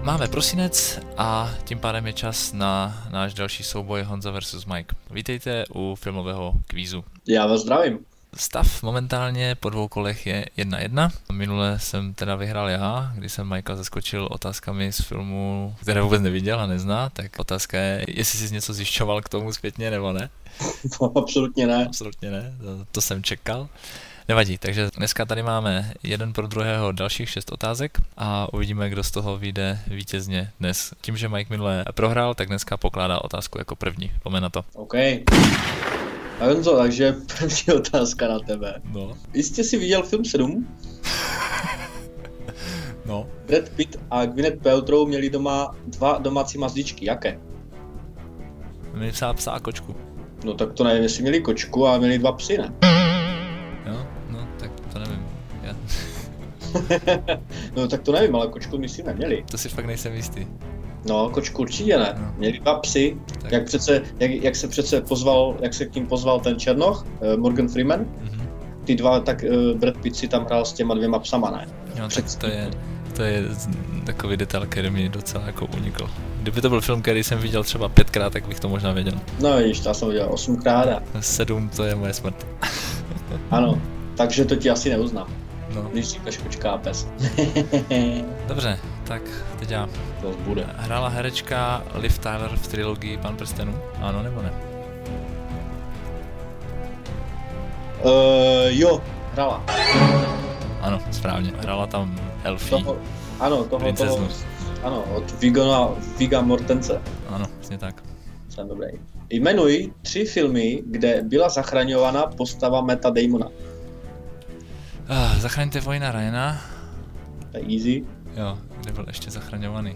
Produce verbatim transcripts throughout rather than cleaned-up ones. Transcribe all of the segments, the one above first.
Máme prosinec a tím pádem je čas na náš další souboj Honza versus Mike. Vítejte u filmového kvízu. Já vás zdravím. Stav momentálně po dvou kolech je jedna jedna. Minule jsem teda vyhrál já, když jsem Mikea zaskočil otázkami z filmu, které vůbec neviděl a nezná, tak otázka je, jestli jsi něco zjišťoval k tomu zpětně nebo ne? Absolutně ne. Absolutně ne, to, to jsem čekal. Nevadí, takže dneska tady máme jeden pro druhého dalších šest otázek a uvidíme, kdo z toho vyjde vítězně dnes. Tím, že Mike minule prohrál, tak dneska pokládá otázku jako první. Pomeň na to. OK. A Honzo, takže první otázka na tebe. No. Jistě jsi viděl film sedm? No. Brad Pitt a Gwyneth Paltrow měli doma dva domácí mazlíčky. Jaké? Měli psa, psa a kočku. No tak to nevím, jestli měli kočku a měli dva psy, ne? Jo, no, tak to nevím. Já... No tak to nevím, ale kočku myslím neměli. To si fakt nejsem jistý. No, kočku určitě ne. No. Měli dva psy. Tak. Jak, přece, jak, jak se přece pozval, jak se k ním pozval ten Černoch, Morgan Freeman, mm-hmm. Ty dva, tak uh, Brad Pitt si tam hrál s těma dvěma psama, ne? Jo, tak to je, to je takový detail, který mi docela jako unikl. Kdyby to byl film, který jsem viděl třeba pětkrát, tak bych to možná věděl. No vidíš, to jsem viděl osmkrát a... Sedm, to je moje smrt. Ano, takže to ti asi neuznám. No. Když říkáš kočka a pes. Dobře, tak teď já. To bude. Hrála herečka Liv Tyler v trilogii Pán prstenů? Ano nebo ne? Uh, jo, hrála. Ano, správně. Hrála tam Elfie. Toho, ano, toho, princeznu. toho, ano, od Vigona, Vigga Mortense. Ano, přesně tak. Jsem dobrý. Jmenuj tři filmy, kde byla zachraňována postava Matta Damona. Ah, Zachraňte vojna Ryana. To je easy. Jo, kde byl ještě zachraňovaný.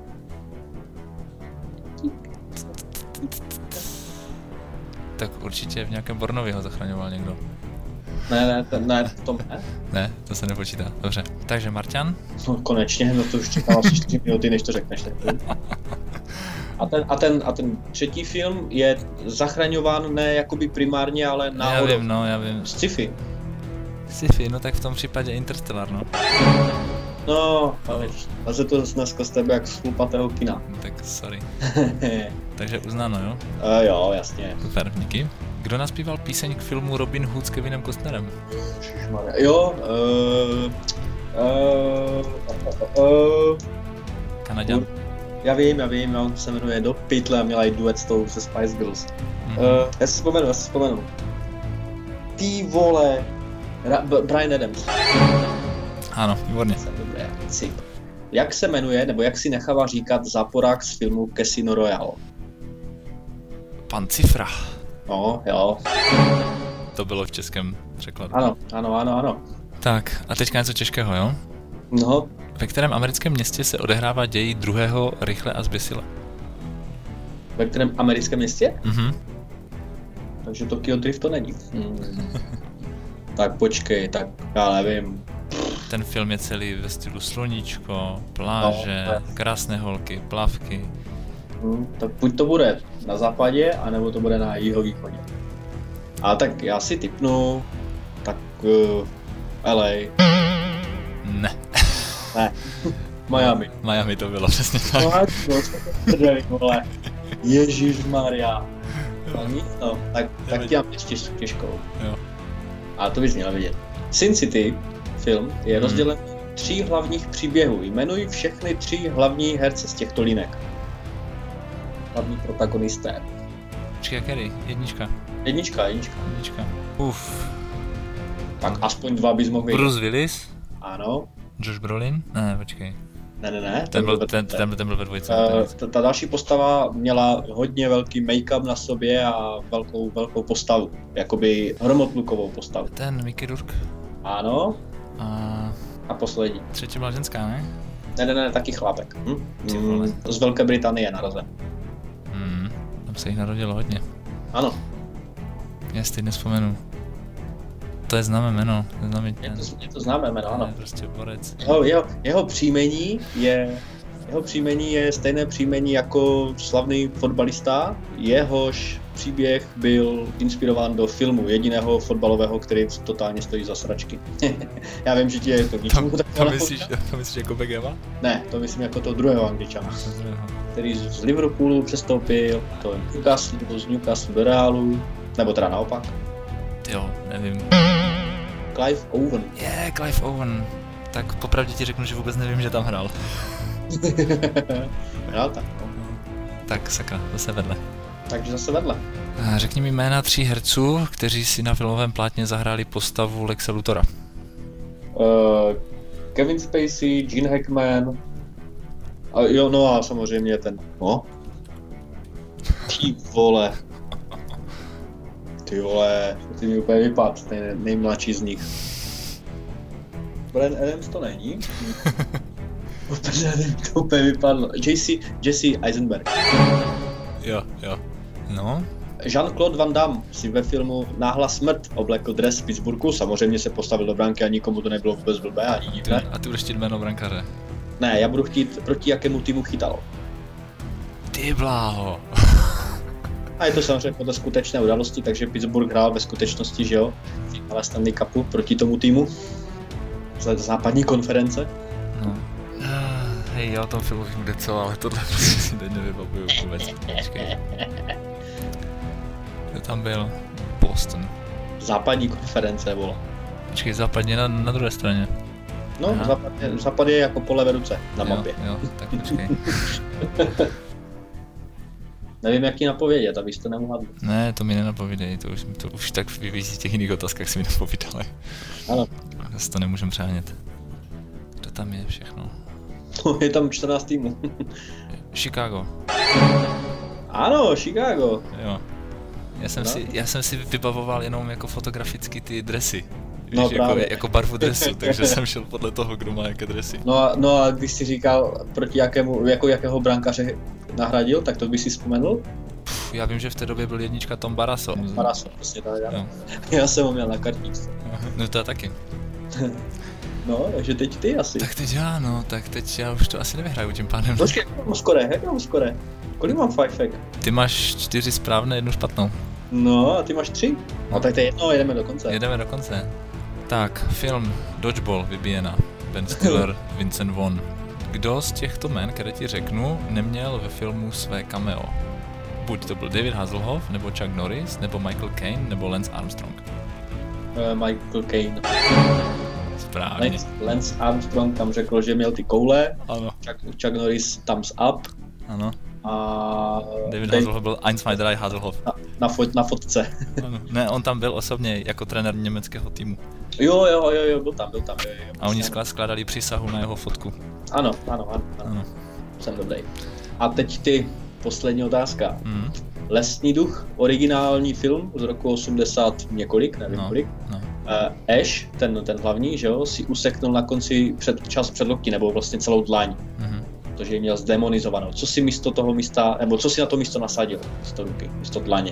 Tak určitě v nějakém Bornovi ho zachraňoval někdo. Ne, ne, ten, ne, v tom ne. Ne, to se nepočítá. Dobře. Takže Marťan? No konečně, no to už čekal asi čtyři minuty, než to řekneš. A ten, a, ten, a ten třetí film je zachraňován ne jakoby primárně, ale náhodou. Já vím, no, já vím. Sci-fi. Sci-fi, no tak v tom případě Interstellar, no. No, a se to dneska z tebe jak z chlupatého kina. Tak sorry. Takže uznáno, jo? Uh, jo, jasně. Super, díky. Kdo naspíval píseň k filmu Robin Hood s Kevinem Costnerem? Jo, uh, uh, uh, uh, Kanaďan. Já vím, já vím, on se jmenuje Do pytle a měla i duet s tou se Spice Girls. Mm-hmm. Uh, já si vzpomenu, já si vzpomenu. Ty vole, Ra- B- Bryan Adams. Ano, výborně. Dobré, cip. Jak se jmenuje, nebo jak si nechává říkat záporák z filmu Casino Royale? Pan Cifra. No, jo. To bylo v českém překladu. Ano, ano, ano, ano. Tak, a teďka něco těžkého, jo? No. Ve kterém americkém městě se odehrává děj druhého Rychle a zběsile? Ve kterém americkém městě? Mhm. Takže Tokyo Drift to není. Hmm. Tak počkej, tak já nevím. Ten film je celý ve stylu sluníčko, pláže, no, krásné holky, plavky. Hmm, tak buď to bude na západě, anebo to bude na jihovýchodě. A tak já si tipnu, tak uh, L A. Ne. Ne. Miami. Miami to bylo přesně tak. No, vole. Ježišmarja. No nic, no. Tak, tak ti mám ještě těžkou. Jo. A to bys měl vidět. Sin City film je hmm. rozdělen tří hlavních příběhů. Jmenuji všechny tři hlavní herce z těchto linek. Hlavní protagonisté. Počkej, který? Jednička. Jednička, jednička. Jednička. Uf. Tak aspoň dva bys mohl vidět. Bruce Willis? Ano. Josh Brolin? Ne, počkej. Ne, ne, ne. Ten byl, ten, ten, ten byl ve dvojce. Uh, ta, ta další postava měla hodně velký make-up na sobě a velkou, velkou postavu. Jakoby hromotlukovou postavu. Ten Mickey Rourke. Ano. A... A poslední. Třetí byla ženská, ne? Ne, ne, ne, taky chlápek. Hm? Mm, z Velké Británie narazen. Hmm, tam se jich narodilo hodně. Ano. Já si teď nevzpomenu. To je známé jméno. Známé je, to, je to známé jméno, ano. Je prostě borec. Jeho, jeho, jeho příjmení je... Jeho příjmení je stejné příjmení jako slavný fotbalista, jehož příběh byl inspirován do filmu jediného fotbalového, který totálně stojí za sračky. Já vím, že ti je to k ničemu. To, to, myslíš, to myslíš jako Begema? Ne, to myslím jako toho druhého Angličana, který z Liverpoolu přestoupil do Newcastle, z Newcastle do Realu, nebo teda naopak. Jo, nevím. Clive Owen. Je, yeah, Clive Owen. Tak popravdě ti řeknu, že vůbec nevím, že tam hrál. Hrál tak, no. Tak sakra, zase vedle. Takže zase vedle. Řekni mi jména tří herců, kteří si na filmovém plátně zahráli postavu Lexe Luthora. Uh, Kevin Spacey, Gene Hackman, a jo, no a samozřejmě ten, no. Ty vole. Ty vole, ty mi úplně vypad, ten nejmladší z nich. Brian Adams to není. Protože to úplně vypadlo. Jesse, Jesse Eisenberg. Jo, jo. No. Jean-Claude Van Damme si ve filmu Náhla smrt oblekl dres v Pittsburghu, samozřejmě se postavil do branky a nikomu to nebylo vůbec blbé ani divné. A ty budeš chtít jméno brankáře? Ne, já budu chtít, proti jakému týmu chytal. Ty bláho. A je to samozřejmě podle skutečné události, takže Pittsburgh hrál ve skutečnosti, že jo, ale Stanley Cupu proti tomu týmu. Z západní konference. No. Hej, já o tom filmu vím kde co, ale tohle prostě si teď nevybavuju vůbec. Počkej. Kdo tam byl? Boston. Západní konference, vole. Počkej, západně na, na druhé straně. No, západ je, západ je jako po levé ruce na jo, mapě. Jo, tak počkej. Nevím, jak ji napovědět, abyste nemohli. Ne, to mi nenapovídej, to už, to už tak vyvízí v těch jiných otázkách, si mi napovídali. Ano. Zase to nemůžem přánět. Kdo tam je všechno? No, je tam čtrnáct týmů. Chicago. Ano, Chicago. Jo. Já jsem, no. si, já jsem si vybavoval jenom jako fotograficky ty dresy. Víš, No, jako, jako barvu dresu, takže jsem šel podle toho, kdo má jaké dresy. No a, no a když jsi říkal, proti jakému, jako jakého brankaře nahradil, tak to by si vzpomenul? Pff, já vím, že v té době byl jednička Tom Barrasso. Barrasso, prostě tak, já. Já jsem ho měl na kartičce. No to taky. No, takže teď ty asi. Tak teď já, no, tak teď já už to asi nevyhraju tím pádem. Počkej, jak mám skore, jak mám skore? Kolik mám fajfek? Ty máš čtyři správné, jednu špatnou. No, a ty máš tři? No tak to je jedno, jedeme do konce. Jedeme do konce. Tak, film Dodgeball, vybíjena. Ben Stiller, Vincent Vaughn. Kdo z těchto jmen, které ti řeknu, neměl ve filmu své cameo? Buď to byl David Hasselhoff, nebo Chuck Norris, nebo Michael Caine, nebo Lance Armstrong. Uh, Michael Caine. Správně. Lance, Lance Armstrong tam řekl, že měl ty koule. Ano. Chuck, Chuck Norris thumbs up. Ano. A David Hasselhoff byl eins, zwei, drei Hasselhoff. Na, na, fot, na fotce. Ano. Ne, on tam byl osobně jako trenér německého týmu. Jo, jo, jo, jo, byl tam, byl tam. Jo, jo, a oni skládali přísahu na jeho fotku. Ano, ano, ano. ano. ano. Jsem dobrý. A teď ty poslední otázka. Mm. Lesní duch, originální film z roku osmdesát několik, nevím no, kolik. No. Uh, Ash, ten, ten hlavní, že jo, si useknul na konci před, čas před lokti, nebo vlastně celou dlaň. Mm-hmm. Protože ji měl zdemonizovanou. Co si místo toho místa, nebo co si na to místo nasadil? Místo ruky, místo dlaně.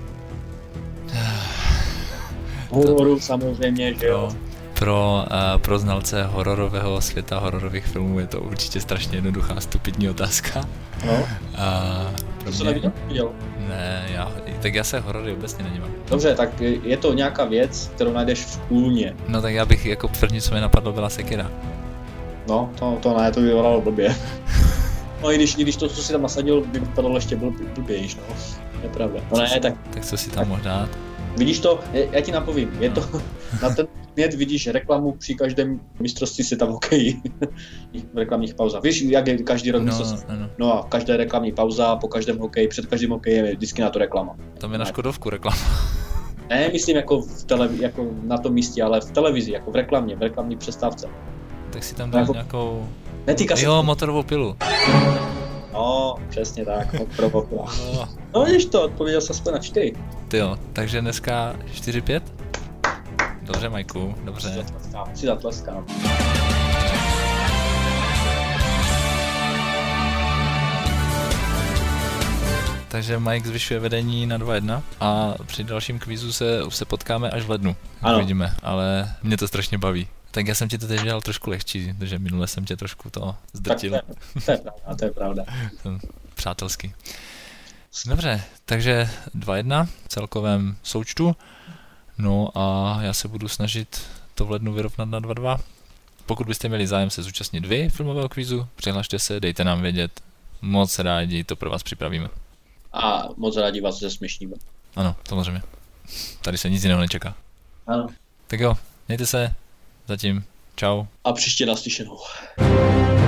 Hororu samozřejmě, že jo. Pro, uh, pro znalce hororového světa, hororových filmů je to určitě strašně jednoduchá, stupidní otázka. No. Uh, to jsi neviděl? Viděl? Ne, já, tak já se horory obecně nedívám. Dobře, tak je to nějaká věc, kterou najdeš v kůlně. No tak já bych jako první, co mi napadlo, byla sekira. No, to, to ne, to by vypadalo blbě. No i když, i když to, co si tam nasadil, by vypadalo ještě blb, blbějiš, no. Je pravda. No ne, tak... Tak co si tam mohl dát? Vidíš to, já ti napovím, je to, na ten mět vidíš reklamu při každém mistrovství světa v hokeji, v reklamních pauzách. Víš, jak je každý rok no, mistrovství? No, no. no a každá reklamní pauza, po každém hokeji, před každým hokejem je vždycky na to reklama. Tam je na Škodovku reklama. Ne, myslím jako, v tele, jako na tom místě, ale v televizi, jako v reklamě, v reklamní přestávce. Tak si tam dáš jako... nějakou... Netýká se... Jo, motorovou pilu. No, přesně tak, motorovou pilu. No, no vidíš to, odpověděl se aspoň na čtyři. Ty jo, takže dneska čtyři pět? Dobře, Majku, dobře. Si zatleskám. Takže Mike zvyšuje vedení na dva jedna a při dalším kvízu se, se potkáme až v lednu. Ano. Uvidíme, ale mě to strašně baví. Tak já jsem ti to teď dělal trošku lehčí, protože minule jsem tě trošku to zdrtil. Tak to je, to je pravda, to je pravda. Přátelsky. Dobře, takže dva jedna v celkovém součtu. No a já se budu snažit to v lednu vyrovnat na dva dva. Pokud byste měli zájem se zúčastnit vy filmového kvízu, přihlašte se, dejte nám vědět. Moc rádi to pro vás připravíme. A moc rádi vás zesměšníme. Ano, samozřejmě. Tady se nic jiného nečeká. Ano. Tak jo, mějte se. Zatím. Čau. A příště naslyšenou.